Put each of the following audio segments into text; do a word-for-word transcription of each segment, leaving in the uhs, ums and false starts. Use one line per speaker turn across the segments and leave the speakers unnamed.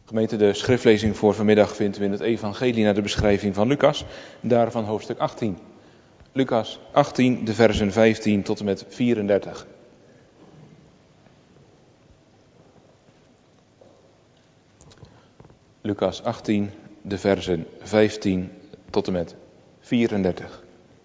Gemeente, de schriftlezing voor vanmiddag vindt u in het evangelie naar de beschrijving van Lucas, daarvan hoofdstuk achttien. Lucas achttien, de versen vijftien tot en met vierendertig. Lucas achttien, de versen vijftien tot en met vierendertig.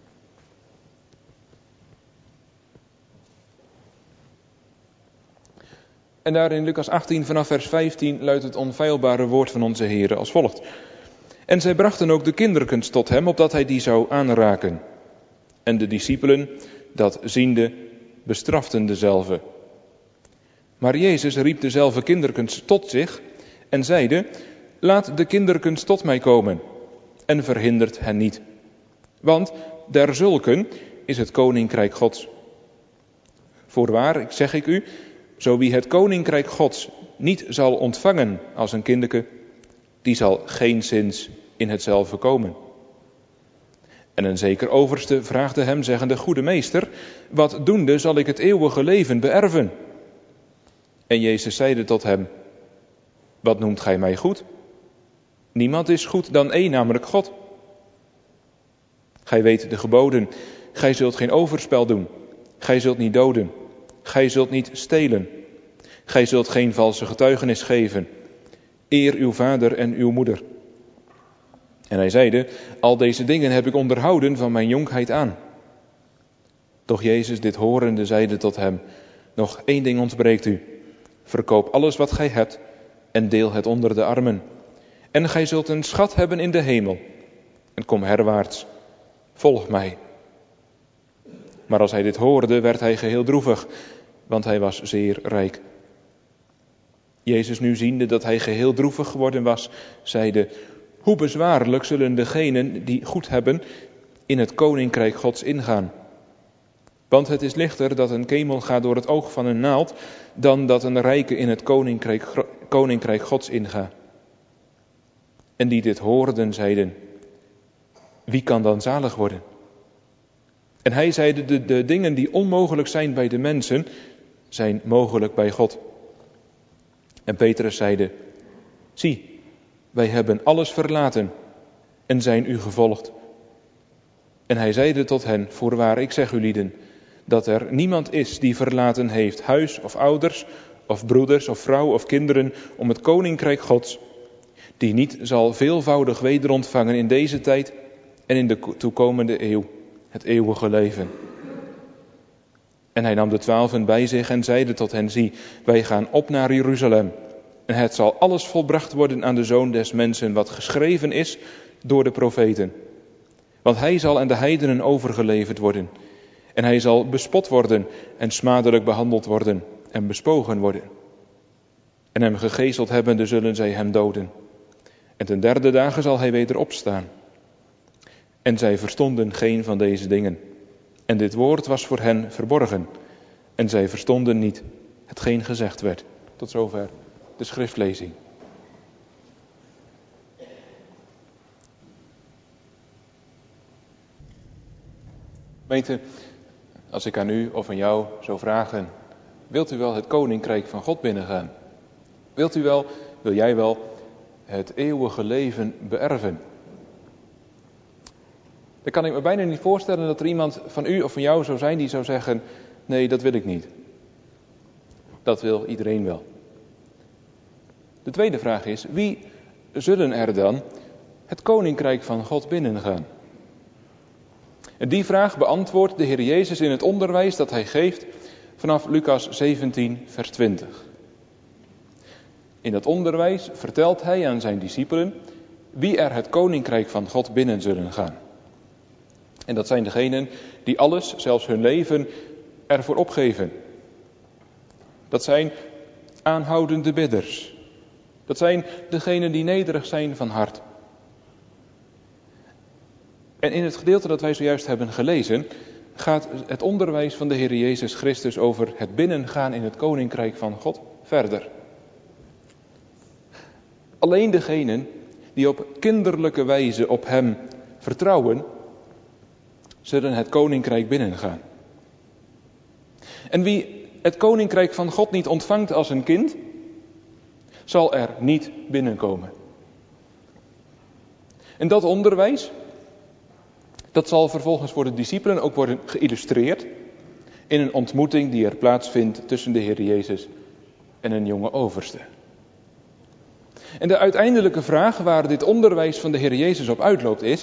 En daar in Lucas achttien vanaf vers vijftien luidt het onfeilbare woord van onze Heere als volgt. En zij brachten ook de kinderkens tot hem, opdat hij die zou aanraken. En de discipelen, dat ziende, bestraften dezelve. Maar Jezus riep dezelve kinderkens tot zich en zeide, laat de kinderkens tot mij komen, en verhindert hen niet. Want derzulken is het koninkrijk Gods. Voorwaar, ik zeg ik u, zo wie het koninkrijk Gods niet zal ontvangen als een kindeke, die zal geenszins in hetzelfde komen. En een zeker overste vraagde hem, zeggende, goede meester, wat doende zal ik het eeuwige leven beërven? En Jezus zeide tot hem, wat noemt gij mij goed? Niemand is goed dan één, namelijk God. Gij weet de geboden, gij zult geen overspel doen, gij zult niet doden, gij zult niet stelen, gij zult geen valse getuigenis geven, eer uw vader en uw moeder. En hij zeide, al deze dingen heb ik onderhouden van mijn jonkheid aan. Doch Jezus dit horende zeide tot hem, nog één ding ontbreekt u. Verkoop alles wat gij hebt en deel het onder de armen. En gij zult een schat hebben in de hemel. En kom herwaarts, volg mij. Maar als hij dit hoorde, werd hij geheel droevig, want hij was zeer rijk. Jezus nu ziende dat hij geheel droevig geworden was, zeide, hoe bezwaarlijk zullen degenen die goed hebben in het koninkrijk Gods ingaan. Want het is lichter dat een kemel gaat door het oog van een naald, dan dat een rijke in het koninkrijk, koninkrijk Gods ingaat. En die dit hoorden, zeiden, wie kan dan zalig worden? En hij zeide, de, de dingen die onmogelijk zijn bij de mensen, zijn mogelijk bij God. En Petrus zeide, zie, wij hebben alles verlaten en zijn u gevolgd. En hij zeide tot hen, voorwaar, ik zeg u lieden, dat er niemand is die verlaten heeft huis of ouders of broeders of vrouw of kinderen om het koninkrijk Gods, die niet zal veelvoudig wederontvangen in deze tijd en in de toekomende eeuw, het eeuwige leven. En hij nam de twaalfen bij zich en zeide tot hen, zie, wij gaan op naar Jeruzalem. En het zal alles volbracht worden aan de Zoon des Mensen, wat geschreven is door de profeten. Want hij zal aan de heidenen overgeleverd worden. En hij zal bespot worden en smadelijk behandeld worden en bespogen worden. En hem gegezeld hebbende zullen zij hem doden. En ten derde dagen zal hij weder opstaan. En zij verstonden geen van deze dingen. En dit woord was voor hen verborgen. En zij verstonden niet hetgeen gezegd werd. Tot zover de schriftlezing. Gemeente, als ik aan u of aan jou zou vragen, wilt u wel het koninkrijk van God binnengaan? Wilt u wel, wil jij wel het eeuwige leven beërven? Dan kan ik me bijna niet voorstellen dat er iemand van u of van jou zou zijn die zou zeggen, nee, dat wil ik niet. Dat wil iedereen wel. De tweede vraag is, wie zullen er dan het koninkrijk van God binnengaan? En die vraag beantwoordt de Heer Jezus in het onderwijs dat hij geeft vanaf Lucas zeventien, vers twintig. In dat onderwijs vertelt hij aan zijn discipelen wie er het koninkrijk van God binnen zullen gaan. En dat zijn degenen die alles, zelfs hun leven, ervoor opgeven. Dat zijn aanhoudende bidders. Dat zijn degenen die nederig zijn van hart. En in het gedeelte dat wij zojuist hebben gelezen, gaat het onderwijs van de Heer Jezus Christus over het binnengaan in het koninkrijk van God verder. Alleen degenen die op kinderlijke wijze op hem vertrouwen, zullen het koninkrijk binnengaan. En wie het koninkrijk van God niet ontvangt als een kind, zal er niet binnenkomen. En dat onderwijs, dat zal vervolgens voor de discipelen ook worden geïllustreerd in een ontmoeting die er plaatsvindt tussen de Heer Jezus en een jonge overste. En de uiteindelijke vraag waar dit onderwijs van de Heer Jezus op uitloopt is: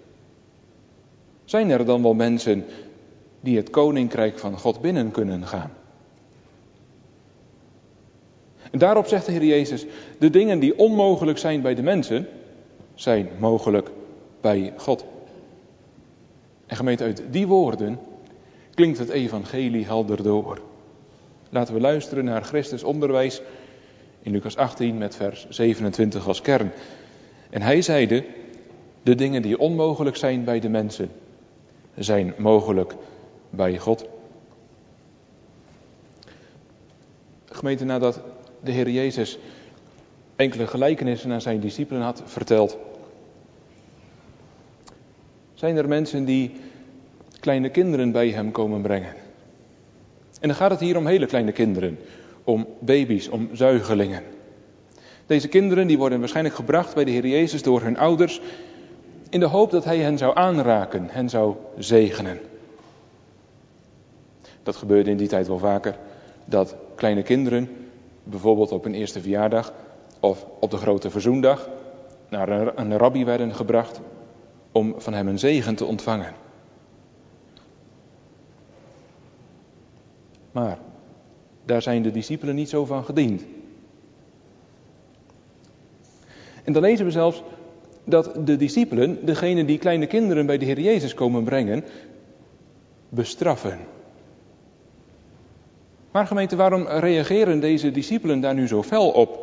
zijn er dan wel mensen die het koninkrijk van God binnen kunnen gaan? En daarop zegt de Heer Jezus: de dingen die onmogelijk zijn bij de mensen, zijn mogelijk bij God. En gemeente, uit die woorden klinkt het evangelie helder door. Laten we luisteren naar Christus onderwijs in Lucas achttien met vers zevenentwintig als kern. En hij zeide: de dingen die onmogelijk zijn bij de mensen, zijn mogelijk bij God. Gemeente, nadat de Heer Jezus enkele gelijkenissen aan zijn discipelen had verteld, zijn er mensen die kleine kinderen bij hem komen brengen. En dan gaat het hier om hele kleine kinderen, om baby's, om zuigelingen. Deze kinderen die worden waarschijnlijk gebracht bij de Heer Jezus door hun ouders, in de hoop dat hij hen zou aanraken, hen zou zegenen. Dat gebeurde in die tijd wel vaker, dat kleine kinderen, bijvoorbeeld op hun eerste verjaardag of op de grote verzoendag, naar een rabbi werden gebracht om van hem een zegen te ontvangen. Maar daar zijn de discipelen niet zo van gediend. En dan lezen we zelfs dat de discipelen, degene die kleine kinderen bij de Heer Jezus komen brengen, bestraffen. Maar gemeente, waarom reageren deze discipelen daar nu zo fel op?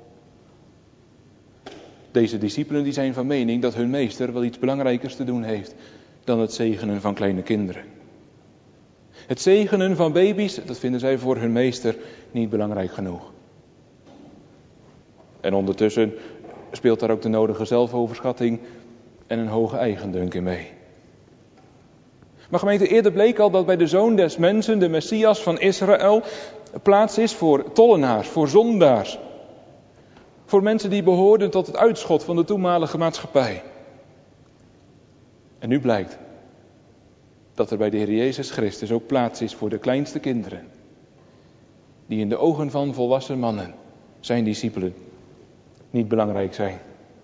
Deze discipelen die zijn van mening dat hun meester wel iets belangrijkers te doen heeft dan het zegenen van kleine kinderen. Het zegenen van baby's, dat vinden zij voor hun meester niet belangrijk genoeg. En ondertussen speelt daar ook de nodige zelfoverschatting en een hoge eigendunk in mee. Maar gemeente, eerder bleek al dat bij de Zoon des Mensen, de Messias van Israël, plaats is voor tollenaars, voor zondaars. Voor mensen die behoorden tot het uitschot van de toenmalige maatschappij. En nu blijkt dat er bij de Heer Jezus Christus ook plaats is voor de kleinste kinderen. Die in de ogen van volwassen mannen, zijn discipelen, niet belangrijk zijn.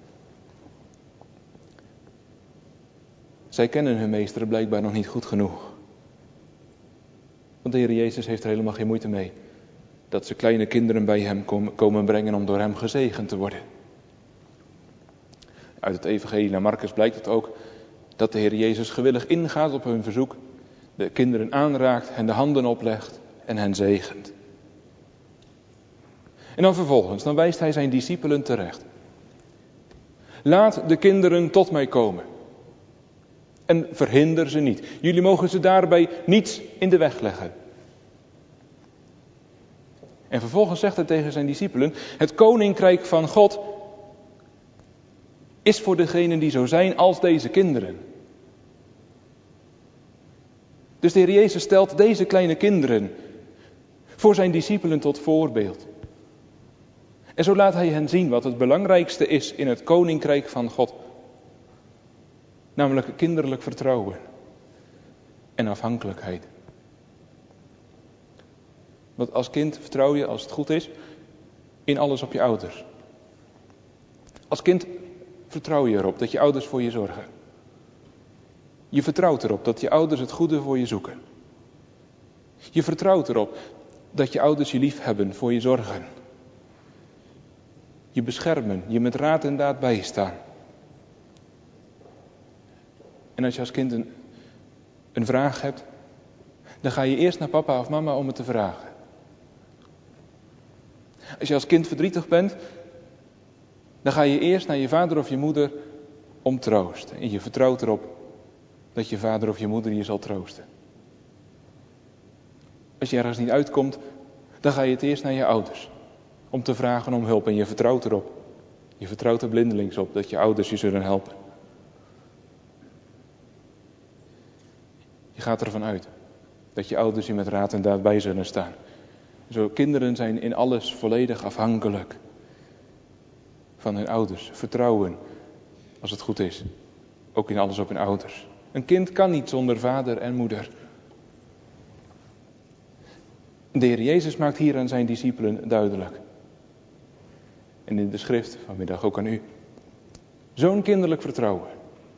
Zij kennen hun meester blijkbaar nog niet goed genoeg. Want de Heer Jezus heeft er helemaal geen moeite mee dat ze kleine kinderen bij hem komen brengen om door hem gezegend te worden. Uit het evangelie naar Marcus blijkt het ook dat de Heer Jezus gewillig ingaat op hun verzoek, de kinderen aanraakt, hen de handen oplegt en hen zegent. En dan vervolgens, dan wijst hij zijn discipelen terecht. Laat de kinderen tot mij komen. En verhinder ze niet. Jullie mogen ze daarbij niets in de weg leggen. En vervolgens zegt hij tegen zijn discipelen: het koninkrijk van God is voor degenen die zo zijn als deze kinderen. Dus de Heer Jezus stelt deze kleine kinderen voor zijn discipelen tot voorbeeld. En zo laat hij hen zien wat het belangrijkste is in het koninkrijk van God. Namelijk kinderlijk vertrouwen en afhankelijkheid. Want als kind vertrouw je, als het goed is, in alles op je ouders. Als kind vertrouw je erop dat je ouders voor je zorgen. Je vertrouwt erop dat je ouders het goede voor je zoeken. Je vertrouwt erop dat je ouders je lief hebben, voor je zorgen. Je beschermen, je met raad en daad bijstaan. En als je als kind een, een vraag hebt, dan ga je eerst naar papa of mama om het te vragen. Als je als kind verdrietig bent, dan ga je eerst naar je vader of je moeder om troost. En je vertrouwt erop dat je vader of je moeder je zal troosten. Als je ergens niet uitkomt, dan ga je het eerst naar je ouders om te vragen om hulp. En je vertrouwt erop. Je vertrouwt er blindelings op dat je ouders je zullen helpen. Je gaat ervan uit dat je ouders je met raad en daad bij zullen staan. Zo, kinderen zijn in alles volledig afhankelijk van hun ouders. Vertrouwen, als het goed is. Ook in alles op hun ouders. Een kind kan niet zonder vader en moeder. De Heer Jezus maakt hier aan zijn discipelen duidelijk. En in de schrift, vanmiddag ook aan u. Zo'n kinderlijk vertrouwen.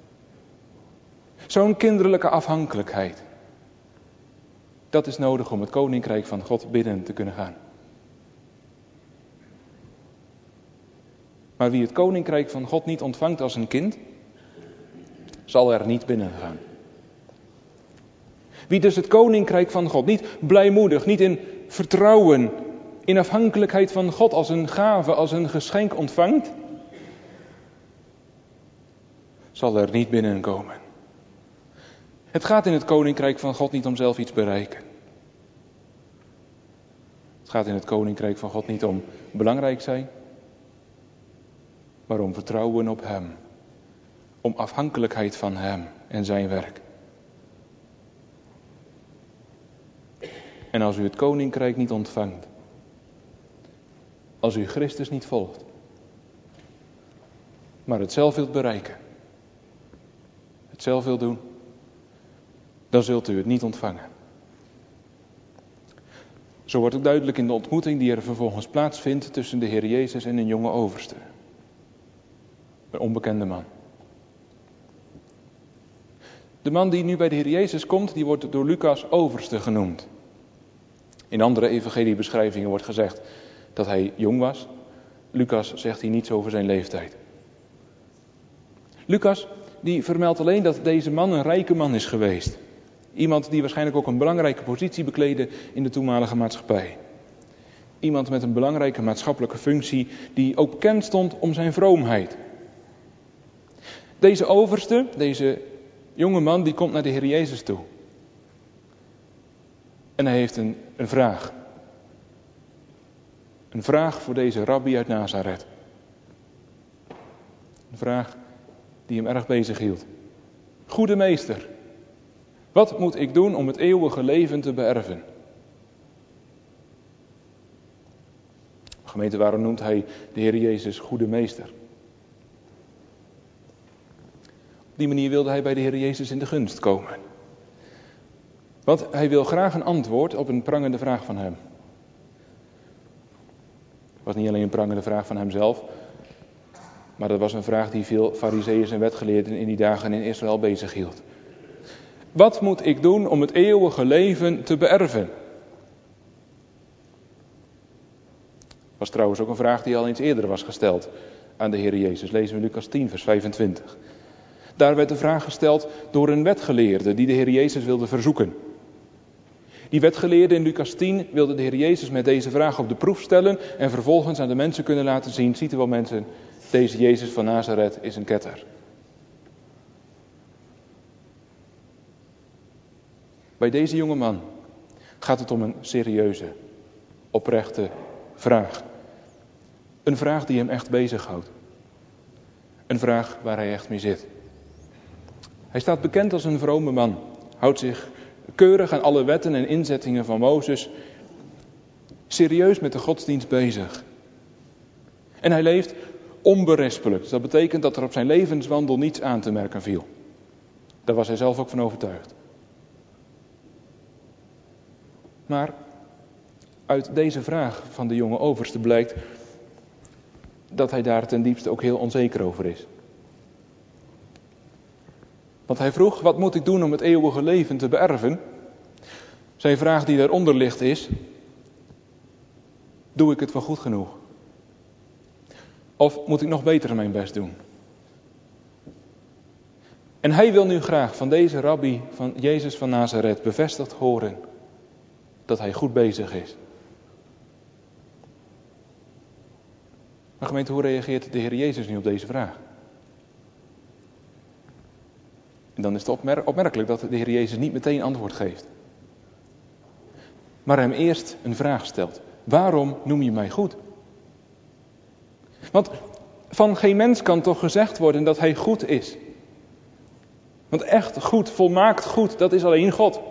Zo'n kinderlijke afhankelijkheid. Dat is nodig om het koninkrijk van God binnen te kunnen gaan. Maar wie het koninkrijk van God niet ontvangt als een kind, zal er niet binnen gaan. Wie dus het koninkrijk van God niet blijmoedig, niet in vertrouwen, in afhankelijkheid van God als een gave, als een geschenk ontvangt, zal er niet binnenkomen. Het gaat in het koninkrijk van God niet om zelf iets bereiken. Het gaat in het koninkrijk van God niet om belangrijk zijn, maar om vertrouwen op Hem. Om afhankelijkheid van Hem en zijn werk. En als u het koninkrijk niet ontvangt, als u Christus niet volgt, maar het zelf wilt bereiken, het zelf wilt doen, dan zult u het niet ontvangen. Zo wordt ook duidelijk in de ontmoeting die er vervolgens plaatsvindt tussen de Heer Jezus en een jonge overste. Een onbekende man. De man die nu bij de Heer Jezus komt, die wordt door Lucas overste genoemd. In andere evangeliebeschrijvingen wordt gezegd dat hij jong was. Lucas zegt hier niets over zijn leeftijd. Lucas die vermeldt alleen dat deze man een rijke man is geweest. Iemand die waarschijnlijk ook een belangrijke positie bekleedde in de toenmalige maatschappij. Iemand met een belangrijke maatschappelijke functie die ook bekend stond om zijn vroomheid. Deze overste, deze jonge man, die komt naar de Heer Jezus toe. En hij heeft een, een vraag. Een vraag voor deze rabbi uit Nazareth. Een vraag die hem erg bezig hield. Goede meester, wat moet ik doen om het eeuwige leven te beërven? Gemeente, waarom noemt hij de Heer Jezus goede meester? Op die manier wilde hij bij de Heer Jezus in de gunst komen. Want hij wil graag een antwoord op een prangende vraag van hem. Het was niet alleen een prangende vraag van hemzelf, maar dat was een vraag die veel farizeeërs en wetgeleerden in die dagen in Israël bezig hield. Wat moet ik doen om het eeuwige leven te beërven? Was trouwens ook een vraag die al eens eerder was gesteld aan de Heer Jezus. Lezen we Lucas tien, vers vijfentwintig. Daar werd de vraag gesteld door een wetgeleerde die de Heer Jezus wilde verzoeken. Die wetgeleerde in Lucas tien wilde de Heer Jezus met deze vraag op de proef stellen en vervolgens aan de mensen kunnen laten zien, ziet u wel mensen, deze Jezus van Nazareth is een ketter. Bij deze jonge man gaat het om een serieuze, oprechte vraag. Een vraag die hem echt bezighoudt. Een vraag waar hij echt mee zit. Hij staat bekend als een vrome man. Houdt zich keurig aan alle wetten en inzettingen van Mozes. Serieus met de godsdienst bezig. En hij leeft onberispelijk. Dus dat betekent dat er op zijn levenswandel niets aan te merken viel. Daar was hij zelf ook van overtuigd. Maar uit deze vraag van de jonge overste blijkt dat hij daar ten diepste ook heel onzeker over is. Want hij vroeg, wat moet ik doen om het eeuwige leven te beërven? Zijn vraag die daaronder ligt is, doe ik het wel goed genoeg? Of moet ik nog beter mijn best doen? En hij wil nu graag van deze rabbi, van Jezus van Nazareth, bevestigd horen dat hij goed bezig is. Maar gemeente, hoe reageert de Heer Jezus nu op deze vraag? En dan is het opmer- opmerkelijk dat de Heer Jezus niet meteen antwoord geeft. Maar hem eerst een vraag stelt. Waarom noem je mij goed? Want van geen mens kan toch gezegd worden dat hij goed is. Want echt goed, volmaakt goed, dat is alleen God.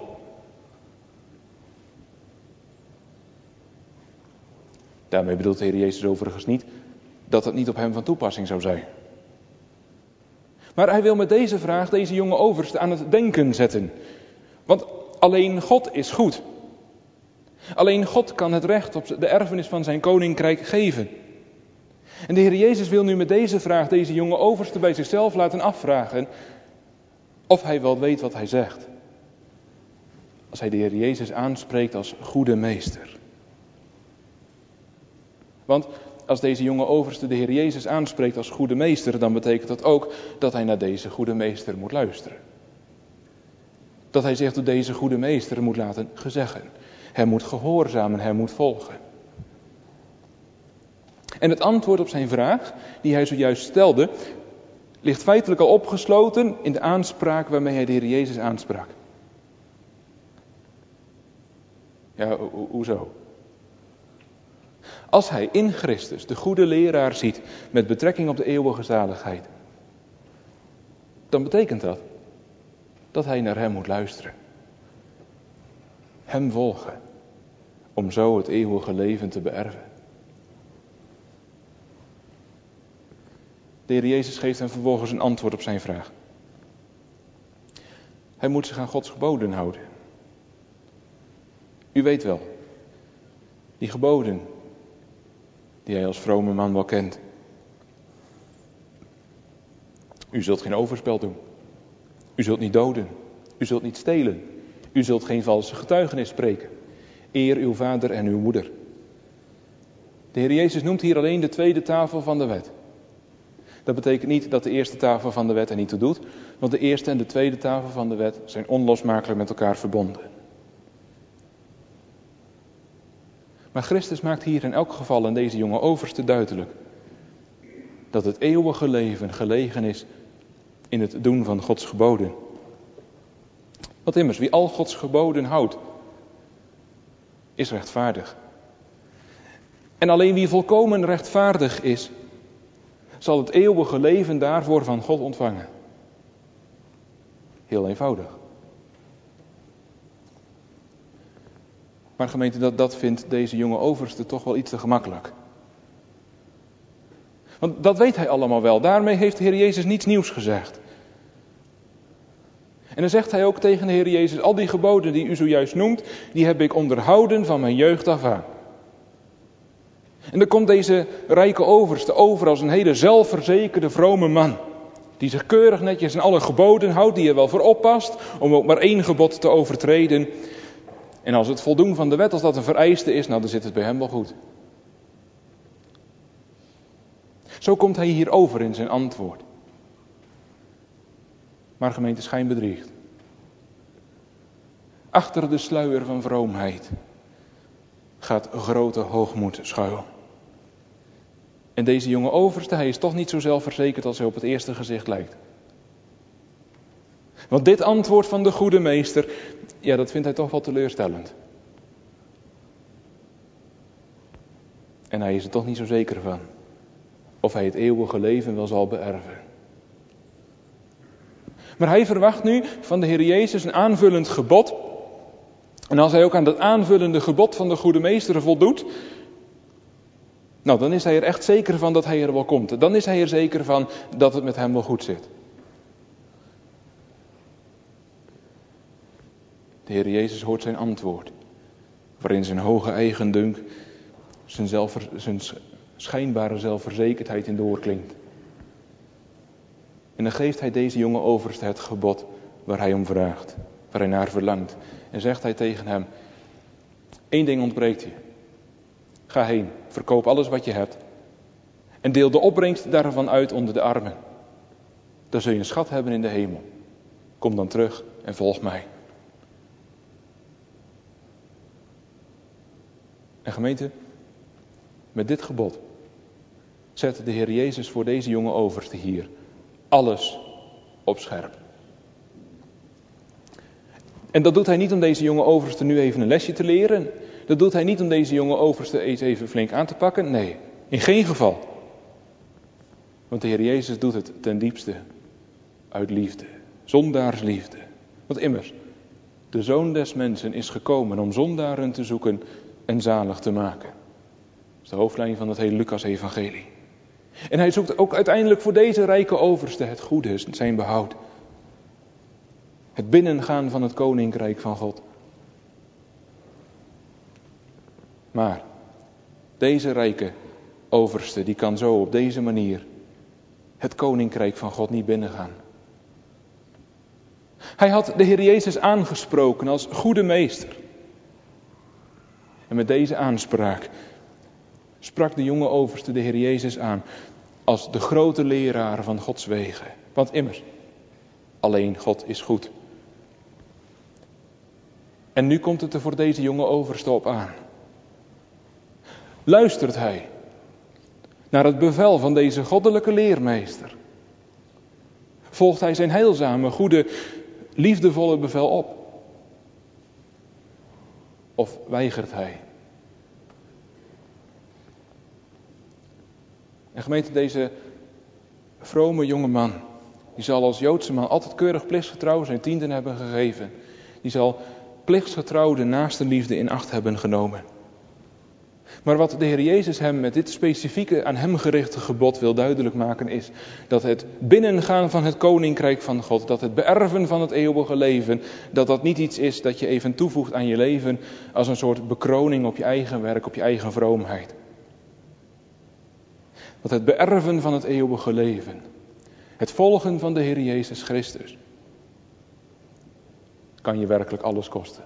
Daarmee bedoelt de Heer Jezus overigens niet dat het niet op hem van toepassing zou zijn. Maar hij wil met deze vraag deze jonge overste aan het denken zetten. Want alleen God is goed. Alleen God kan het recht op de erfenis van zijn koninkrijk geven. En de Heer Jezus wil nu met deze vraag deze jonge overste bij zichzelf laten afvragen of hij wel weet wat hij zegt. Als hij de Heer Jezus aanspreekt als goede meester. Want als deze jonge overste de Heer Jezus aanspreekt als goede meester, dan betekent dat ook dat hij naar deze goede meester moet luisteren. Dat hij zich door deze goede meester moet laten gezeggen. Hij moet gehoorzamen, hij moet volgen. En het antwoord op zijn vraag, die hij zojuist stelde, ligt feitelijk al opgesloten in de aanspraak waarmee hij de Heer Jezus aansprak. Ja, ho- hoezo? Als hij in Christus de goede leraar ziet met betrekking op de eeuwige zaligheid, dan betekent dat dat hij naar hem moet luisteren. Hem volgen, om zo het eeuwige leven te beërven. De Heer Jezus geeft hem vervolgens een antwoord op zijn vraag. Hij moet zich aan Gods geboden houden. U weet wel, die geboden die hij als vrome man wel kent. U zult geen overspel doen. U zult niet doden. U zult niet stelen. U zult geen valse getuigenis spreken. Eer uw vader en uw moeder. De Heer Jezus noemt hier alleen de tweede tafel van de wet. Dat betekent niet dat de eerste tafel van de wet er niet toe doet, want de eerste en de tweede tafel van de wet zijn onlosmakelijk met elkaar verbonden. Maar Christus maakt hier in elk geval aan deze jonge overste duidelijk dat het eeuwige leven gelegen is in het doen van Gods geboden. Want immers, wie al Gods geboden houdt, is rechtvaardig. En alleen wie volkomen rechtvaardig is, zal het eeuwige leven daarvoor van God ontvangen. Heel eenvoudig. Maar gemeente, dat, dat vindt deze jonge overste toch wel iets te gemakkelijk. Want dat weet hij allemaal wel. Daarmee heeft de Heer Jezus niets nieuws gezegd. En dan zegt hij ook tegen de Heer Jezus, al die geboden die u zojuist noemt, die heb ik onderhouden van mijn jeugd af aan. En dan komt deze rijke overste over als een hele zelfverzekerde vrome man. Die zich keurig netjes aan alle geboden houdt, die er wel voor oppast om ook maar één gebod te overtreden. En als het voldoen van de wet, als dat een vereiste is, nou dan zit het bij hem wel goed. Zo komt hij hier over in zijn antwoord. Maar gemeente, schijn bedriegt. Achter de sluier van vroomheid gaat grote hoogmoed schuil. En deze jonge overste, hij is toch niet zo zelfverzekerd als hij op het eerste gezicht lijkt. Want dit antwoord van de goede meester, ja, dat vindt hij toch wel teleurstellend. En hij is er toch niet zo zeker van of hij het eeuwige leven wel zal beërven. Maar hij verwacht nu van de Heer Jezus een aanvullend gebod. En als hij ook aan dat aanvullende gebod van de goede meester voldoet, nou, dan is hij er echt zeker van dat hij er wel komt. Dan is hij er zeker van dat het met hem wel goed zit. De Heer Jezus hoort zijn antwoord, waarin zijn hoge eigendunk, zijn, zelfver, zijn schijnbare zelfverzekerdheid in doorklinkt. En dan geeft hij deze jonge overste het gebod waar hij om vraagt, waar hij naar verlangt. En zegt hij tegen hem, één ding ontbreekt je. Ga heen, verkoop alles wat je hebt en deel de opbrengst daarvan uit onder de armen. Dan zul je een schat hebben in de hemel. Kom dan terug en volg mij. En gemeente, met dit gebod zet de Heer Jezus voor deze jonge overste hier alles op scherp. En dat doet hij niet om deze jonge overste nu even een lesje te leren. Dat doet hij niet om deze jonge overste eens even flink aan te pakken. Nee, in geen geval. Want de Heer Jezus doet het ten diepste uit liefde. Zondaarsliefde. Want immers, de Zoon des Mensen is gekomen om zondaren te zoeken en zalig te maken. Dat is de hoofdlijn van het hele Lucas-evangelie. En hij zoekt ook uiteindelijk voor deze rijke overste het goede, zijn behoud. Het binnengaan van het koninkrijk van God. Maar deze rijke overste, die kan zo op deze manier het koninkrijk van God niet binnengaan. Hij had de Heer Jezus aangesproken als goede meester. En met deze aanspraak sprak de jonge overste de Heer Jezus aan als de grote leraar van Gods wegen. Want immers, alleen God is goed. En nu komt het er voor deze jonge overste op aan. Luistert hij naar het bevel van deze goddelijke leermeester? Volgt hij zijn heilzame, goede, liefdevolle bevel op? Of weigert hij? En gemeente, deze vrome jonge man, die zal als Joodse man altijd keurig plichtsgetrouw zijn tienden hebben gegeven. Die zal plichtsgetrouw de naaste liefde in acht hebben genomen. Maar wat de Heer Jezus hem met dit specifieke aan hem gerichte gebod wil duidelijk maken is dat het binnengaan van het koninkrijk van God, dat het beërven van het eeuwige leven, dat dat niet iets is dat je even toevoegt aan je leven als een soort bekroning op je eigen werk, op je eigen vroomheid. Dat het beërven van het eeuwige leven, het volgen van de Heer Jezus Christus, kan je werkelijk alles kosten.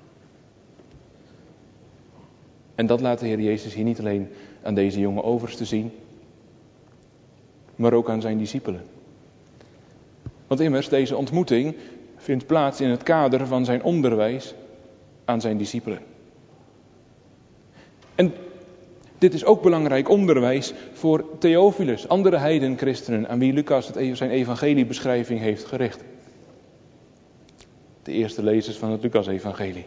En dat laat de Heer Jezus hier niet alleen aan deze jonge overste zien, maar ook aan zijn discipelen. Want immers, deze ontmoeting vindt plaats in het kader van zijn onderwijs aan zijn discipelen. En dit is ook belangrijk onderwijs voor Theophilus, andere heidenchristenen aan wie Lucas het, zijn evangeliebeschrijving heeft gericht. De eerste lezers van het Lucas-evangelie.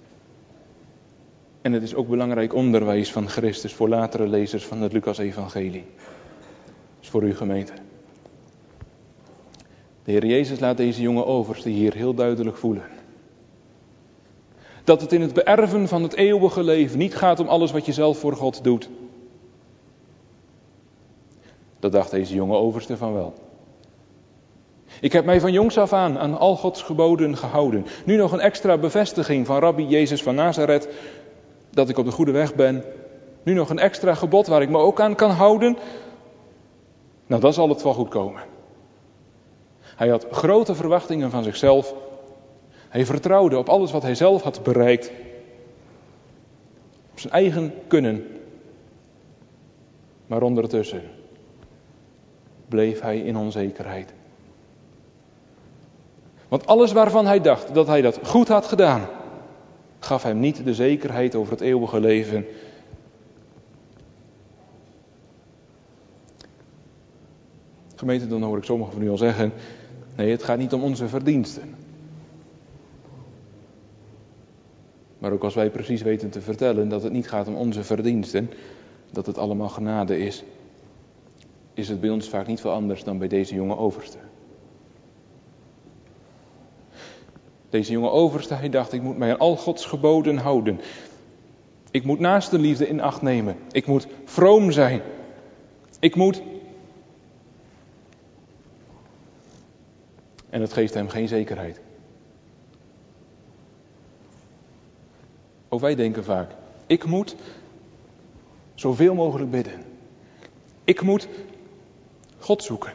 En het is ook belangrijk onderwijs van Christus voor latere lezers van het Lucas-evangelie. Dus voor uw gemeente. De Heer Jezus laat deze jonge overste hier heel duidelijk voelen. Dat het in het beërven van het eeuwige leven niet gaat om alles wat je zelf voor God doet. Dat dacht deze jonge overste van wel. Ik heb mij van jongs af aan aan al Gods geboden gehouden. Nu nog een extra bevestiging van Rabbi Jezus van Nazareth dat ik op de goede weg ben. Nu nog een extra gebod waar ik me ook aan kan houden. Nou, dan zal het wel goed komen. Hij had grote verwachtingen van zichzelf. Hij vertrouwde op alles wat hij zelf had bereikt. Op zijn eigen kunnen. Maar ondertussen bleef hij in onzekerheid. Want alles waarvan hij dacht dat hij dat goed had gedaan, gaf hem niet de zekerheid over het eeuwige leven. Gemeente, dan hoor ik sommigen van u al zeggen, nee, het gaat niet om onze verdiensten. Maar ook als wij precies weten te vertellen dat het niet gaat om onze verdiensten, dat het allemaal genade is, is het bij ons vaak niet veel anders dan bij deze jonge overste. Deze jonge overste, hij dacht, ik moet mij aan al Gods geboden houden. Ik moet naastenliefde in acht nemen. Ik moet vroom zijn. Ik moet... En het geeft hem geen zekerheid. Ook wij denken vaak, ik moet zoveel mogelijk bidden. Ik moet God zoeken.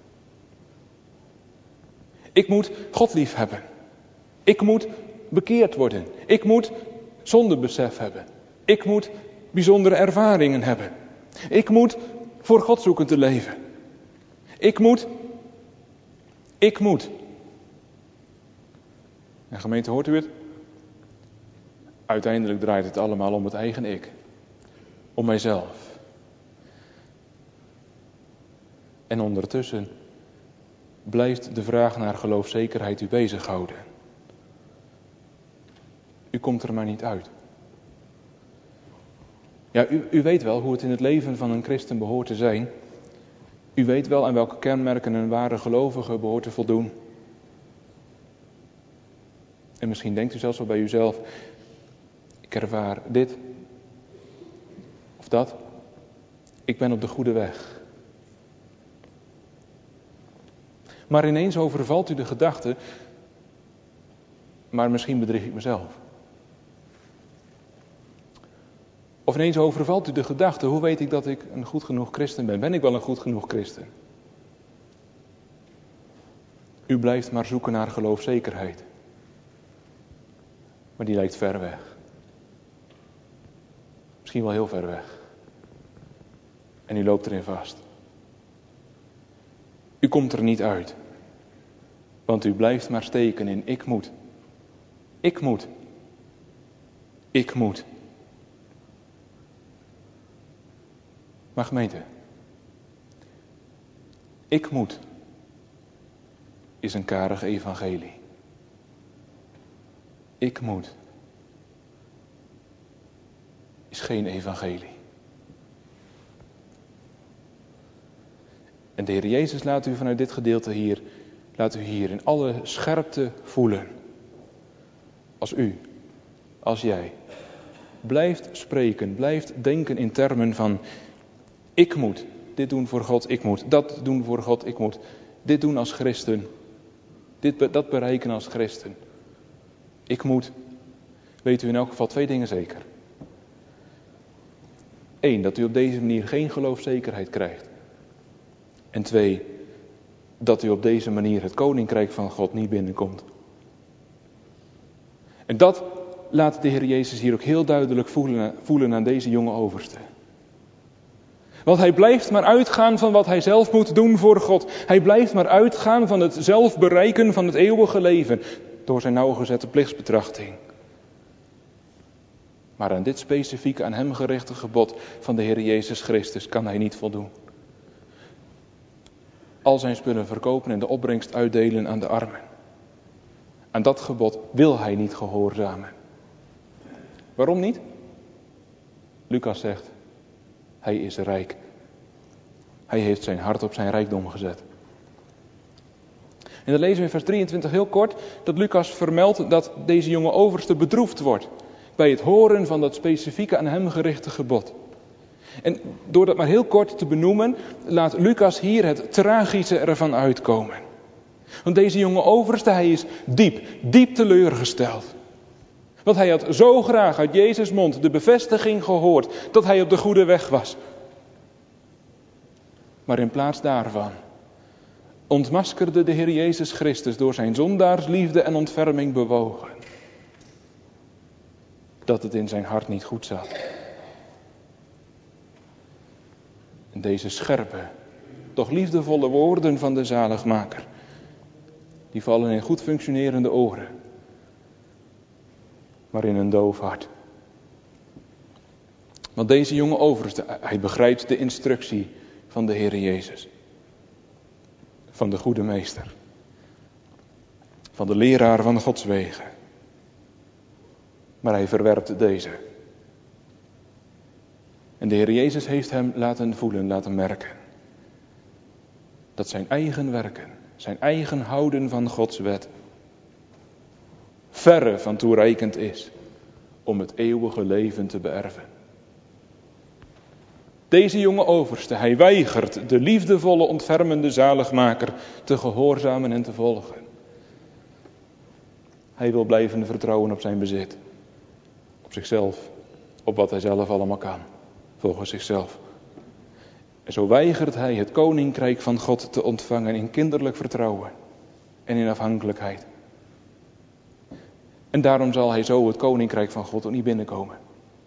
Ik moet God lief hebben. Ik moet bekeerd worden. Ik moet zondebesef hebben. Ik moet bijzondere ervaringen hebben. Ik moet voor God zoeken te leven. Ik moet. Ik moet. En gemeente, hoort u het? Uiteindelijk draait het allemaal om het eigen ik. Om mijzelf. En ondertussen blijft de vraag naar geloofzekerheid u bezighouden. U komt er maar niet uit. Ja, u, u weet wel hoe het in het leven van een christen behoort te zijn. U weet wel aan welke kenmerken een ware gelovige behoort te voldoen. En misschien denkt u zelfs wel bij uzelf, ik ervaar dit of dat. Ik ben op de goede weg. Maar ineens overvalt u de gedachte, maar misschien bedrieg ik mezelf. Of ineens overvalt u de gedachte, hoe weet ik dat ik een goed genoeg christen ben? Ben ik wel een goed genoeg christen? U blijft maar zoeken naar geloofzekerheid. Maar die lijkt ver weg. Misschien wel heel ver weg. En u loopt erin vast. U komt er niet uit. Want u blijft maar steken in ik moet. Ik moet. Ik moet. Maar gemeente, ik moet is een karig evangelie. Ik moet is geen evangelie. En de Heer Jezus laat u vanuit dit gedeelte hier, laat u hier in alle scherpte voelen. Als u, als jij, blijft spreken, blijft denken in termen van ik moet dit doen voor God, ik moet dat doen voor God, ik moet dit doen als christen. Dit, dat bereiken als christen. Ik moet, weet u in elk geval twee dingen zeker. Eén, dat u op deze manier geen geloofzekerheid krijgt. En twee, dat u op deze manier het koninkrijk van God niet binnenkomt. En dat laat de Heer Jezus hier ook heel duidelijk voelen, voelen aan deze jonge overste. Want hij blijft maar uitgaan van wat hij zelf moet doen voor God. Hij blijft maar uitgaan van het zelf bereiken van het eeuwige leven. Door zijn nauwgezette plichtsbetrachting. Maar aan dit specifieke aan hem gerichte gebod van de Heer Jezus Christus kan hij niet voldoen. Al zijn spullen verkopen en de opbrengst uitdelen aan de armen. Aan dat gebod wil hij niet gehoorzamen. Waarom niet? Lucas zegt, hij is rijk. Hij heeft zijn hart op zijn rijkdom gezet. En dan lezen we in vers drieëntwintig heel kort dat Lucas vermeldt dat deze jonge overste bedroefd wordt bij het horen van dat specifieke aan hem gerichte gebod. En door dat maar heel kort te benoemen, laat Lucas hier het tragische ervan uitkomen. Want deze jonge overste, hij is diep, diep teleurgesteld. Want hij had zo graag uit Jezus' mond de bevestiging gehoord dat hij op de goede weg was. Maar in plaats daarvan ontmaskerde de Heer Jezus Christus door zijn zondaarsliefde en ontferming bewogen. Dat het in zijn hart niet goed zat. En deze scherpe, toch liefdevolle woorden van de zaligmaker, die vallen in goed functionerende oren, maar in een doof hart. Want deze jonge overste, hij begrijpt de instructie van de Heer Jezus. Van de goede meester. Van de leraar van Gods wegen. Maar hij verwerpt deze. En de Heer Jezus heeft hem laten voelen, laten merken. Dat zijn eigen werken, zijn eigen houden van Gods wet, verre van toereikend is om het eeuwige leven te beërven. Deze jonge overste, hij weigert de liefdevolle, ontfermende zaligmaker te gehoorzamen en te volgen. Hij wil blijven vertrouwen op zijn bezit. Op zichzelf. Op wat hij zelf allemaal kan. Volgens zichzelf. En zo weigert hij het koninkrijk van God te ontvangen in kinderlijk vertrouwen. En in afhankelijkheid. En daarom zal hij zo het koninkrijk van God ook niet binnenkomen.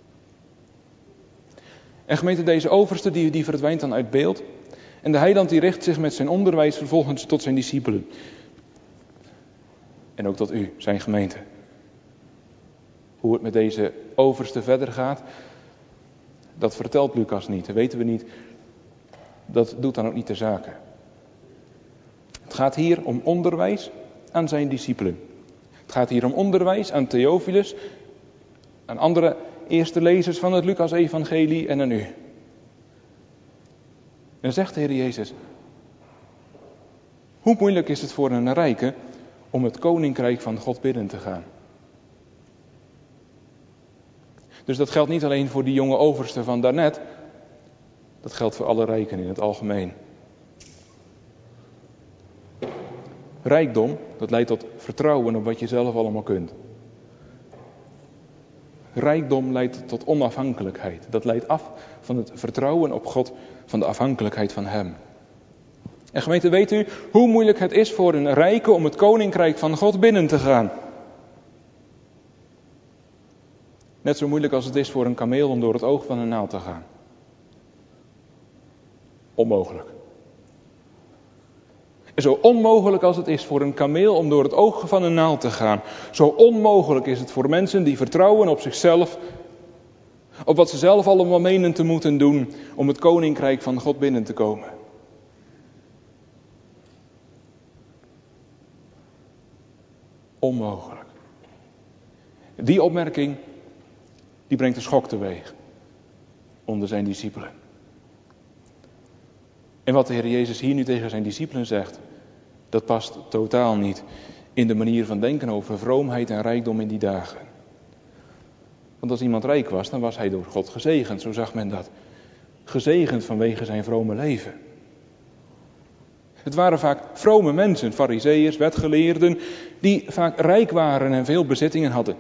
En gemeente, deze overste die, die verdwijnt dan uit beeld. En de heiland die richt zich met zijn onderwijs vervolgens tot zijn discipelen. En ook tot u, zijn gemeente. Hoe het met deze overste verder gaat, dat vertelt Lucas niet, dat weten we niet. Dat doet dan ook niet de zaken. Het gaat hier om onderwijs aan zijn discipelen. Het gaat hier om onderwijs aan Theophilus, aan andere eerste lezers van het Lucas-evangelie en aan u. En zegt de Heer Jezus, hoe moeilijk is het voor een rijke om het koninkrijk van God binnen te gaan? Dus dat geldt niet alleen voor die jonge overste van daarnet, dat geldt voor alle rijken in het algemeen. Rijkdom, dat leidt tot vertrouwen op wat je zelf allemaal kunt. Rijkdom leidt tot onafhankelijkheid. Dat leidt af van het vertrouwen op God, van de afhankelijkheid van Hem. En gemeente, weet u hoe moeilijk het is voor een rijke om het koninkrijk van God binnen te gaan? Net zo moeilijk als het is voor een kameel om door het oog van een naald te gaan. Onmogelijk. En zo onmogelijk als het is voor een kameel om door het oog van een naald te gaan, zo onmogelijk is het voor mensen die vertrouwen op zichzelf, op wat ze zelf allemaal menen te moeten doen om het koninkrijk van God binnen te komen. Onmogelijk. Die opmerking, die brengt een schok teweeg onder zijn discipelen. En wat de Heer Jezus hier nu tegen zijn discipelen zegt, dat past totaal niet in de manier van denken over vroomheid en rijkdom in die dagen. Want als iemand rijk was, dan was hij door God gezegend, zo zag men dat. Gezegend vanwege zijn vrome leven. Het waren vaak vrome mensen, farizeeërs, wetgeleerden, die vaak rijk waren en veel bezittingen hadden.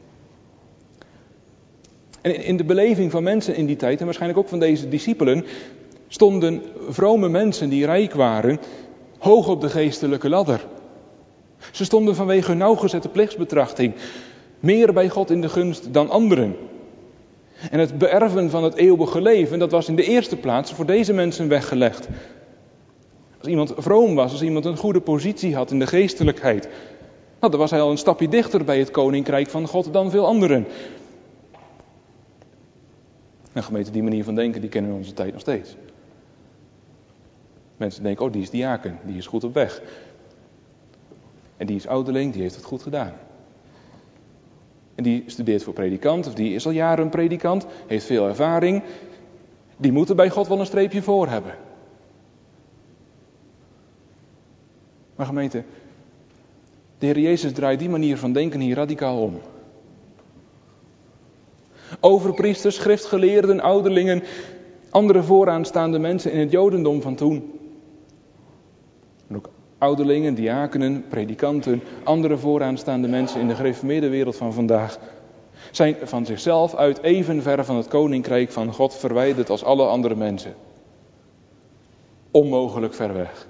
En in de beleving van mensen in die tijd, en waarschijnlijk ook van deze discipelen, stonden vrome mensen die rijk waren, hoog op de geestelijke ladder. Ze stonden vanwege hun nauwgezette plichtsbetrachting meer bij God in de gunst dan anderen. En het beërven van het eeuwige leven, dat was in de eerste plaats voor deze mensen weggelegd. Als iemand vroom was, als iemand een goede positie had in de geestelijkheid, nou, dan was hij al een stapje dichter bij het koninkrijk van God dan veel anderen. En gemeente, die manier van denken, die kennen we in onze tijd nog steeds. Mensen denken, oh, die is diaken, die is goed op weg. En die is ouderling, die heeft het goed gedaan. En die studeert voor predikant, of die is al jaren predikant, heeft veel ervaring. Die moeten bij God wel een streepje voor hebben. Maar gemeente, de Heer Jezus draait die manier van denken hier radicaal om. Overpriesters, schriftgeleerden, ouderlingen, andere vooraanstaande mensen in het Jodendom van toen. En ook ouderlingen, diakenen, predikanten, andere vooraanstaande mensen in de gereformeerde wereld van vandaag zijn van zichzelf uit even ver van het koninkrijk van God verwijderd als alle andere mensen. Onmogelijk ver weg.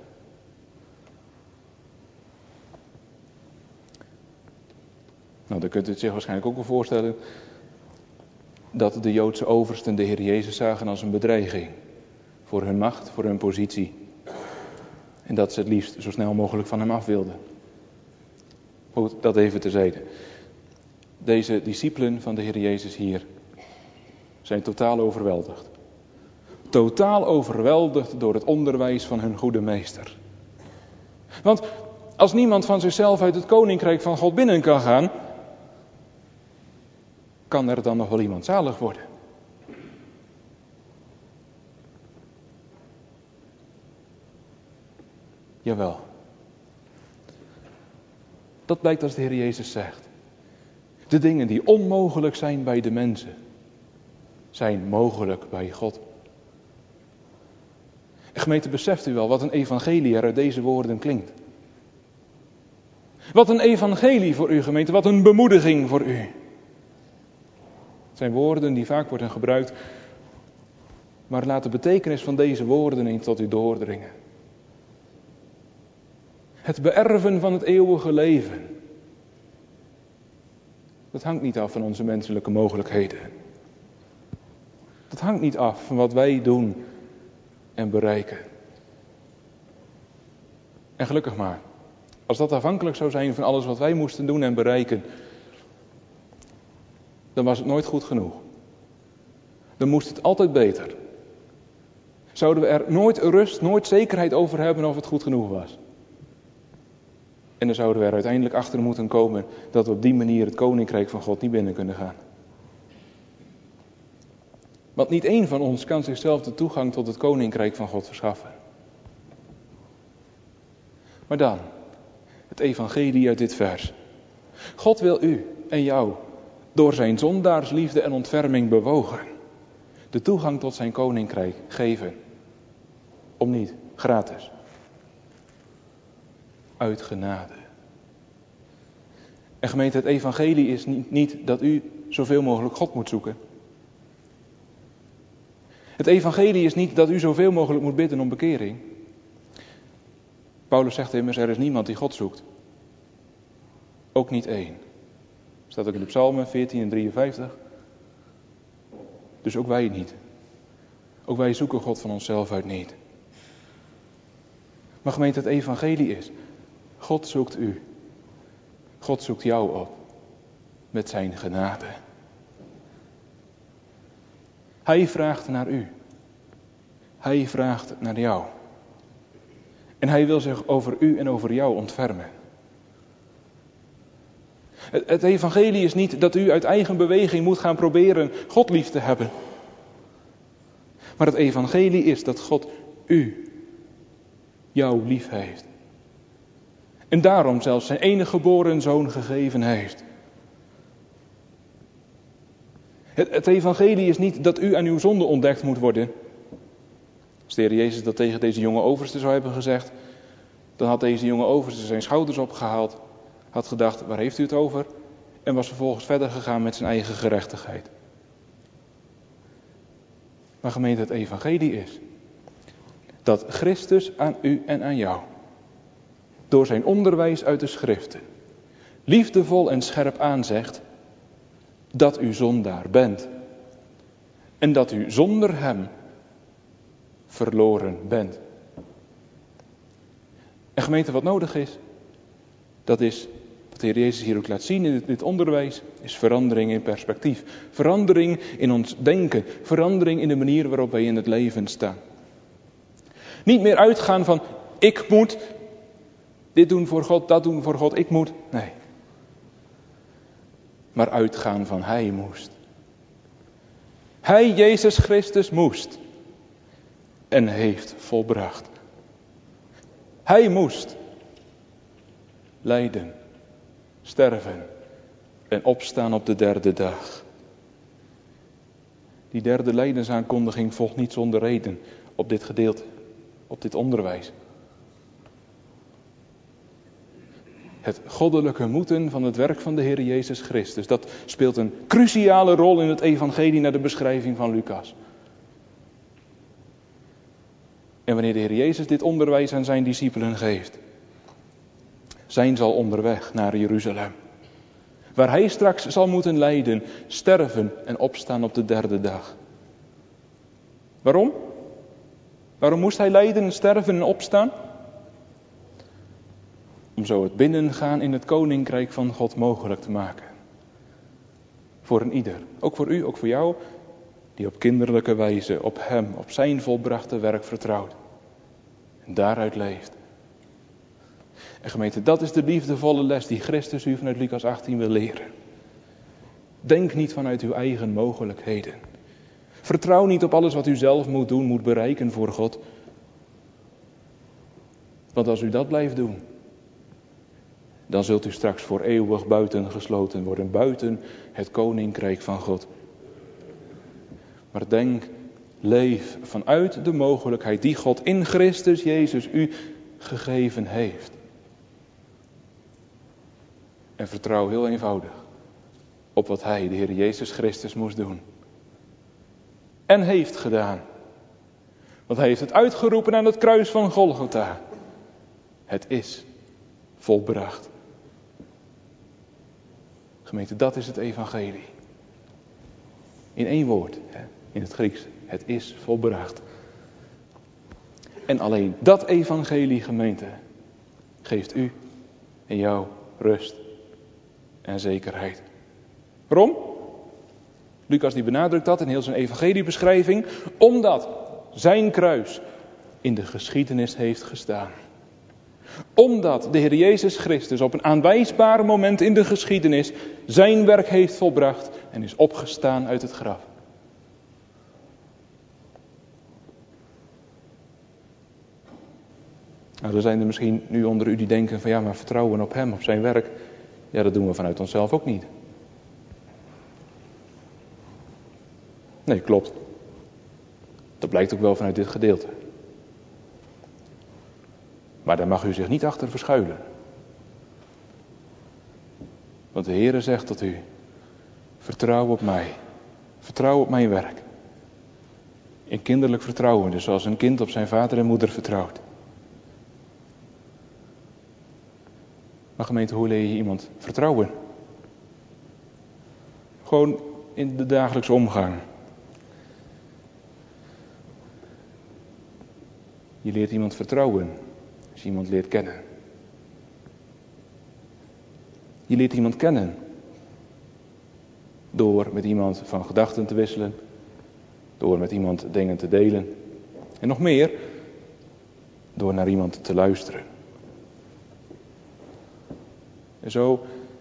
Nou, dan kunt u het zich waarschijnlijk ook wel voorstellen dat de Joodse oversten de Heer Jezus zagen als een bedreiging voor hun macht, voor hun positie. En dat ze het liefst zo snel mogelijk van hem af wilden. Goed, dat even terzijde. Deze discipelen van de Heer Jezus hier zijn totaal overweldigd. Totaal overweldigd door het onderwijs van hun goede meester. Want als niemand van zichzelf uit het koninkrijk van God binnen kan gaan, kan er dan nog wel iemand zalig worden? Jawel. Dat blijkt als de Heer Jezus zegt. De dingen die onmogelijk zijn bij de mensen, zijn mogelijk bij God. En gemeente, beseft u wel wat een evangelie er uit deze woorden klinkt? Wat een evangelie voor u, gemeente, wat een bemoediging voor u. Het zijn woorden die vaak worden gebruikt, maar laat de betekenis van deze woorden eens tot u doordringen. Het beërven van het eeuwige leven. Dat hangt niet af van onze menselijke mogelijkheden. Dat hangt niet af van wat wij doen en bereiken. En gelukkig maar. Als dat afhankelijk zou zijn van alles wat wij moesten doen en bereiken, dan was het nooit goed genoeg. Dan moest het altijd beter. Zouden we er nooit rust, nooit zekerheid over hebben of het goed genoeg was. En dan zouden we er uiteindelijk achter moeten komen dat we op die manier het koninkrijk van God niet binnen kunnen gaan. Want niet één van ons kan zichzelf de toegang tot het koninkrijk van God verschaffen. Maar dan, het evangelie uit dit vers. God wil u en jou door zijn zondaarsliefde en ontferming bewogen de toegang tot zijn koninkrijk geven. Om niet, gratis. uit genade. En gemeente, het evangelie is niet, niet dat u zoveel mogelijk God moet zoeken. Het evangelie is niet dat u zoveel mogelijk moet bidden om bekering. Paulus zegt immers, er is niemand die God zoekt. Ook niet één. Staat ook in de Psalmen veertien en drieënvijftig. Dus ook wij niet. Ook wij zoeken God van onszelf uit niet. Maar gemeente, het evangelie is, God zoekt u. God zoekt jou op. Met zijn genade. Hij vraagt naar u. Hij vraagt naar jou. En hij wil zich over u en over jou ontfermen. Het, het evangelie is niet dat u uit eigen beweging moet gaan proberen God lief te hebben. Maar het evangelie is dat God u, jou lief heeft. En daarom zelfs zijn enige geboren zoon gegeven heeft. Het, het evangelie is niet dat u aan uw zonde ontdekt moet worden. Als de Heer Jezus dat tegen deze jonge overste zou hebben gezegd, dan had deze jonge overste zijn schouders opgehaald, had gedacht, waar heeft u het over? En was vervolgens verder gegaan met zijn eigen gerechtigheid. Maar gemeente, het evangelie is dat Christus aan u en aan jou, door zijn onderwijs uit de schriften, liefdevol en scherp aanzegt dat u zondaar bent. En dat u zonder hem verloren bent. En gemeente, wat nodig is, dat is, wat de Heer Jezus hier ook laat zien in dit, dit onderwijs, is verandering in perspectief. Verandering in ons denken. Verandering in de manier waarop wij in het leven staan. Niet meer uitgaan van, ik moet dit doen voor God, dat doen voor God, ik moet. Nee. Maar uitgaan van hij moest. Hij, Jezus Christus, moest. En heeft volbracht. Hij moest lijden, sterven en opstaan op de derde dag. Die derde lijdensaankondiging volgt niet zonder reden op dit gedeelte, op dit onderwijs. Het goddelijke moeten van het werk van de Heer Jezus Christus, dat speelt een cruciale rol in het evangelie naar de beschrijving van Lucas. En wanneer de Heer Jezus dit onderwijs aan zijn discipelen geeft, zijn ze al onderweg naar Jeruzalem. Waar hij straks zal moeten lijden, sterven en opstaan op de derde dag. Waarom? Waarom moest hij lijden, sterven en opstaan? Om zo het binnengaan in het koninkrijk van God mogelijk te maken. Voor een ieder. Ook voor u, ook voor jou. Die op kinderlijke wijze op hem, op zijn volbrachte werk vertrouwt. En daaruit leeft. En gemeente, dat is de liefdevolle les die Christus u vanuit Lucas achttien wil leren. Denk niet vanuit uw eigen mogelijkheden. Vertrouw niet op alles wat u zelf moet doen, moet bereiken voor God. Want als u dat blijft doen, dan zult u straks voor eeuwig buiten gesloten worden. Buiten het koninkrijk van God. Maar denk, leef vanuit de mogelijkheid die God in Christus Jezus u gegeven heeft. En vertrouw heel eenvoudig op wat hij, de Heer Jezus Christus, moest doen. En heeft gedaan. Want hij heeft het uitgeroepen aan het kruis van Golgotha. Het is volbracht. Gemeente, dat is het evangelie. In één woord, in het Grieks. Het is volbracht. En alleen dat evangelie, gemeente, geeft u en jou rust en zekerheid. Waarom? Lucas die benadrukt dat in heel zijn evangeliebeschrijving. Omdat zijn kruis in de geschiedenis heeft gestaan. Omdat de Heer Jezus Christus op een aanwijsbaar moment in de geschiedenis zijn werk heeft volbracht en is opgestaan uit het graf. Nou, er zijn er misschien nu onder u die denken van ja, maar vertrouwen op hem, op zijn werk. Ja, dat doen we vanuit onszelf ook niet. Nee, klopt. Dat blijkt ook wel vanuit dit gedeelte. Maar daar mag u zich niet achter verschuilen. Want de Heere zegt tot u, vertrouw op mij. Vertrouw op mijn werk. In kinderlijk vertrouwen, dus zoals een kind op zijn vader en moeder vertrouwt. Maar gemeente, hoe leer je iemand vertrouwen? Gewoon in de dagelijkse omgang. Je leert iemand vertrouwen als je iemand leert kennen. Je leert iemand kennen door met iemand van gedachten te wisselen, door met iemand dingen te delen en nog meer, door naar iemand te luisteren. En zo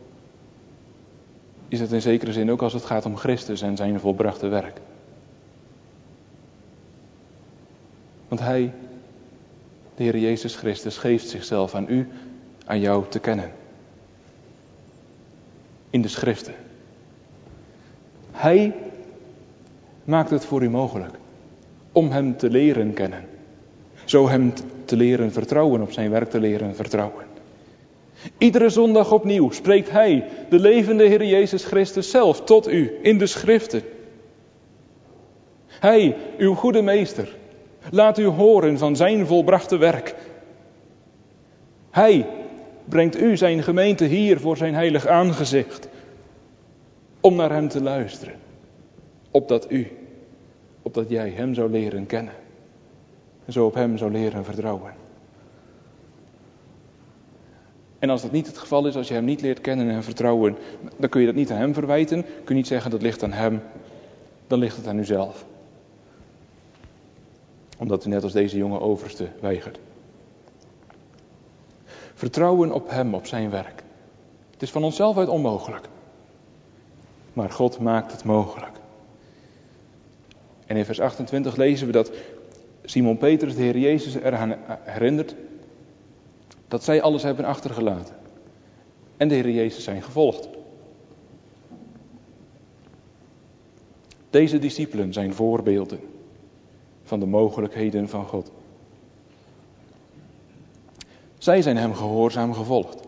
is het in zekere zin ook als het gaat om Christus en zijn volbrachte werk. Want hij, de Heer Jezus Christus, geeft zichzelf aan u, aan jou te kennen. In de schriften. Hij maakt het voor u mogelijk om hem te leren kennen. Zo hem te leren vertrouwen, op zijn werk te leren vertrouwen. Iedere zondag opnieuw spreekt hij, de levende Heer Jezus Christus zelf, tot u in de schriften. Hij, uw goede meester, laat u horen van zijn volbrachte werk. Hij brengt u zijn gemeente hier voor zijn heilig aangezicht, om naar hem te luisteren, opdat u, opdat jij hem zou leren kennen en zo op hem zou leren vertrouwen. En als dat niet het geval is, als je hem niet leert kennen en vertrouwen, dan kun je dat niet aan hem verwijten, kun je niet zeggen dat ligt aan hem, dan ligt het aan uzelf. Omdat u net als deze jonge overste weigert. Vertrouwen op hem, op zijn werk. Het is van onszelf uit onmogelijk. Maar God maakt het mogelijk. En in vers achtentwintig lezen we dat Simon Petrus de Heer Jezus eraan herinnert dat zij alles hebben achtergelaten. En de Heer Jezus zijn gevolgd. Deze discipelen zijn voorbeelden van de mogelijkheden van God. Zij zijn hem gehoorzaam gevolgd.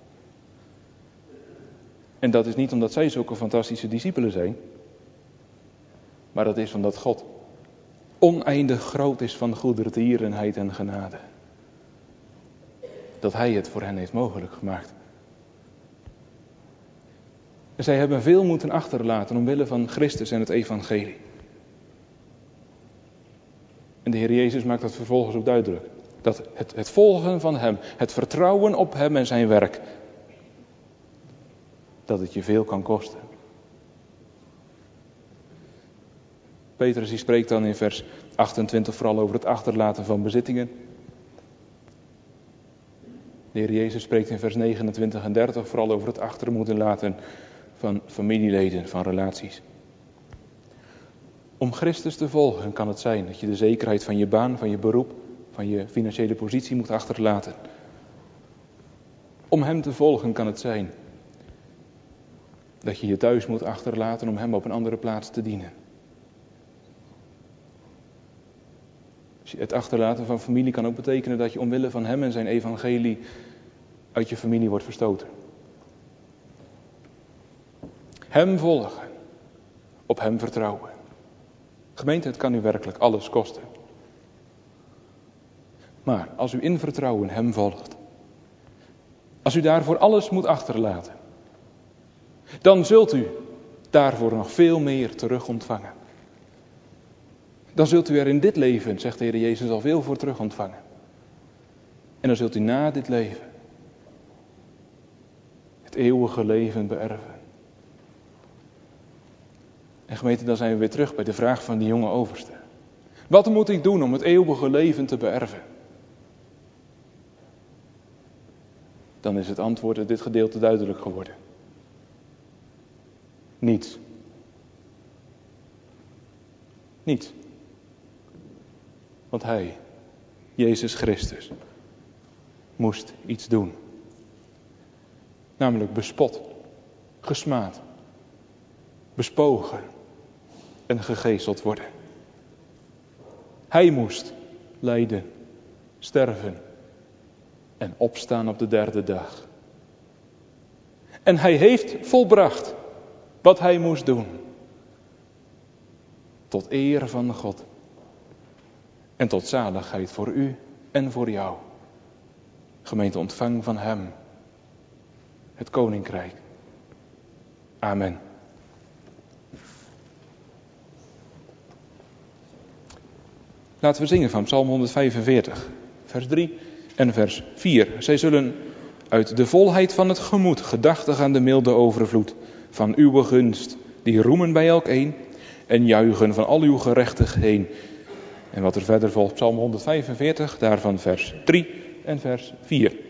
En dat is niet omdat zij zulke fantastische discipelen zijn, maar dat is omdat God oneindig groot is van goedertierenheid en genade. Dat hij het voor hen heeft mogelijk gemaakt. En zij hebben veel moeten achterlaten omwille van Christus en het evangelie. En de Heer Jezus maakt dat vervolgens ook duidelijk. Dat het, het volgen van hem, het vertrouwen op hem en zijn werk, dat het je veel kan kosten. Petrus die spreekt dan in vers achtentwintig vooral over het achterlaten van bezittingen. De Heer Jezus spreekt in vers negenentwintig en dertig vooral over het achter moeten laten van familieleden, van relaties. Om Christus te volgen kan het zijn dat je de zekerheid van je baan, van je beroep, van je financiële positie moet achterlaten. Om hem te volgen kan het zijn dat je je thuis moet achterlaten om hem op een andere plaats te dienen. Het achterlaten van familie kan ook betekenen dat je omwille van hem en zijn evangelie uit je familie wordt verstoten. Hem volgen, op hem vertrouwen. Gemeente, het kan u werkelijk alles kosten. Maar als u in vertrouwen hem volgt, als u daarvoor alles moet achterlaten, dan zult u daarvoor nog veel meer terug ontvangen. Dan zult u er in dit leven, zegt de Heer Jezus, al veel voor terug ontvangen. En dan zult u na dit leven het eeuwige leven beërven. En gemeente, dan zijn we weer terug bij de vraag van die jonge overste. Wat moet ik doen om het eeuwige leven te beërven? Dan is het antwoord uit dit gedeelte duidelijk geworden. Niets. Niets. Want hij, Jezus Christus, moest iets doen. Namelijk bespot, gesmaad, bespogen en gegezeld worden. Hij moest lijden, sterven, en opstaan op de derde dag. En hij heeft volbracht wat hij moest doen. Tot eer van God. En tot zaligheid voor u en voor jou. Gemeente, ontvang van hem het koninkrijk. Amen. Laten we zingen van Psalm honderdvijfenveertig, vers drie en vers vier. Zij zullen uit de volheid van het gemoed gedachtig aan de milde overvloed van uw gunst, die roemen bij elkeen en juichen van al uw gerechtigheden. En wat er verder volgt, Psalm honderdvijfenveertig, daarvan vers drie en vers vier.